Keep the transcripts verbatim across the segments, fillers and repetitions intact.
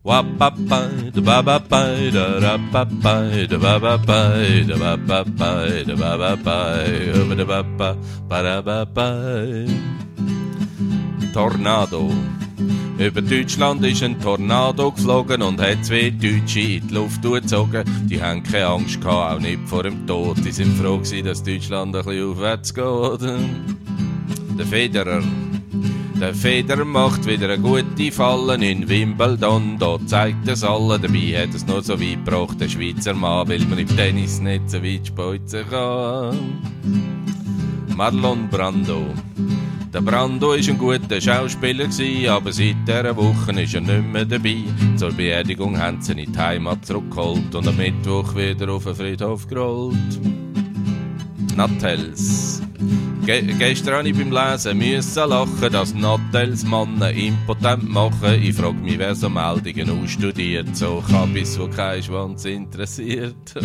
Wa-ba-ba, da ba-ba-ba, da da-ba-ba, da ba-ba-ba, da ba-ba-ba, da ba-ba-ba, über da ba-ba, ba-da-ba-ba. Tornado. Über Deutschland ist ein Tornado geflogen und hat zwei Deutsche in die Luft gezogen. Die haben keine Angst gehabt, auch nicht vor dem Tod. Die sind froh gewesen, dass Deutschland ein bisschen aufwärts geht. Der Federer. Der Federer macht wieder eine gute Fallen in Wimbledon. Da zeigt es alle, dabei hat es nur so weit gebracht, der Schweizer Mann, weil man im Tennis nicht so weit speuzen kann. Marlon Brando. Der Brando war ein guter Schauspieler, aber seit dieser Woche ist er nicht mehr dabei. Zur Beerdigung haben sie ihn in die Heimat zurückgeholt und am Mittwoch wieder auf den Friedhof gerollt. Nattels. Ge- gestern habe ich beim Lesen müssen lachen, dass Nattels Männer impotent machen. Ich frage mich, wer so Meldungen ausstudiert, so Kabis, wo kein Schwanz interessiert.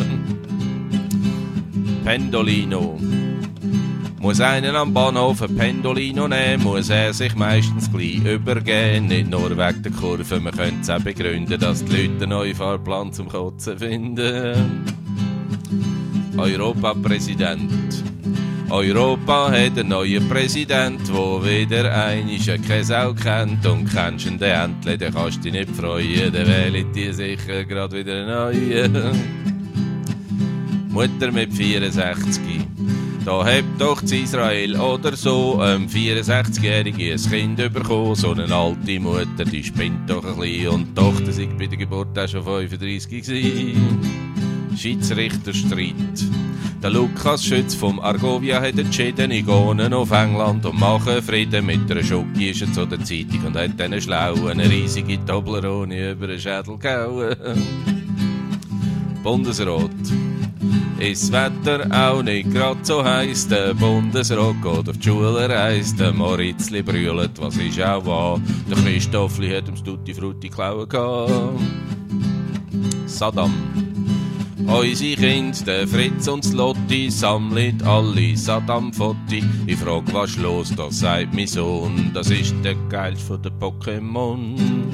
Pendolino. Muss einer am Bahnhof ein Pendolino nehmen, muss er sich meistens gleich übergeben. Nicht nur wegen der Kurve, man könnte es auch begründen, dass die Leute einen neuen Fahrplan zum Kotzen finden. Europapräsident. Europa hat einen neuen Präsident, der wieder einmal keine Sau kennt. Und kennst du den endlich, dann kannst du dich nicht freuen, dann wählen die sicher gerade wieder einen neuen. Mutter mit vierundsechzig. Da hat doch in Israel oder so ein vierundsechzigjähriges Kind bekommen. So eine alte Mutter, die spinnt doch ein bisschen. Und die Tochter sei bei der Geburt auch schon fünfunddreissig gewesen. Schiedsrichterstreit. Der Lukas Schütz vom Argovia hat entschieden, ich gehe auf England und mache Frieden. Mit einer Schoki ist er zu der Zeitung und hat diesen Schlauen eine riesige Toblerone über den Schädel gehauen. Bundesrat. Ist das Wetter auch nicht grad so heiß, der Bundesrat geht auf die Schule reist, der Moritzli brüllt, was ist auch wahr, der Christoffli hat ums Tutti Frutti klauen gehabt. Saddam. Unsere Kinder, der Fritz und das Lotti, sammelt alle Saddam-Foti. Ich frag, was ist los, da sagt mein Sohn, das ist der geilste von den Pokémon.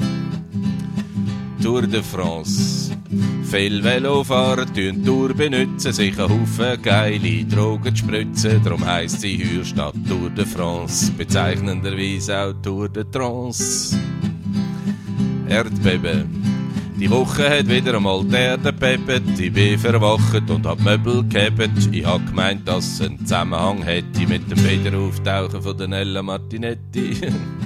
Tour de France. Viele Velofahrer tun Tour benutzen, sich einen Haufen geile Drogen spritzen. Darum heisst sie hier statt Tour de France, bezeichnenderweise auch Tour de Trance. Erdbeben. Die Woche hat wieder einmal die Erde gebeben. Ich bin verwacht und hab Möbel gehebt. Ich hab gemeint, dass es einen Zusammenhang hätte mit dem Wiederauftauchen von der Nella Martinetti.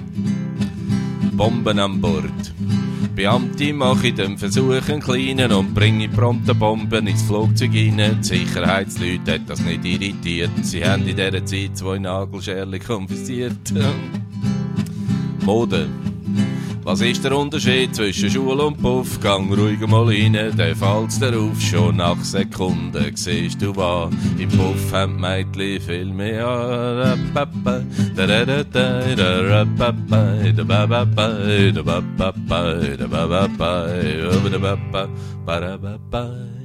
Bomben an Bord. Beamte machen den Versuch einen kleinen und bringen prompt Bomben ins Flugzeug rein. Die Sicherheitsleute hat das nicht irritiert. Sie haben in dieser Zeit zwei Nagelscherchen konfisziert. Mode. Was ist der Unterschied zwischen Schule und Puff? Gang ruhig mal rein, dann fällt's dir auf. Schon nach Sekunden siehst du was. Im Puff haben die Mädchen viel mehr an. Da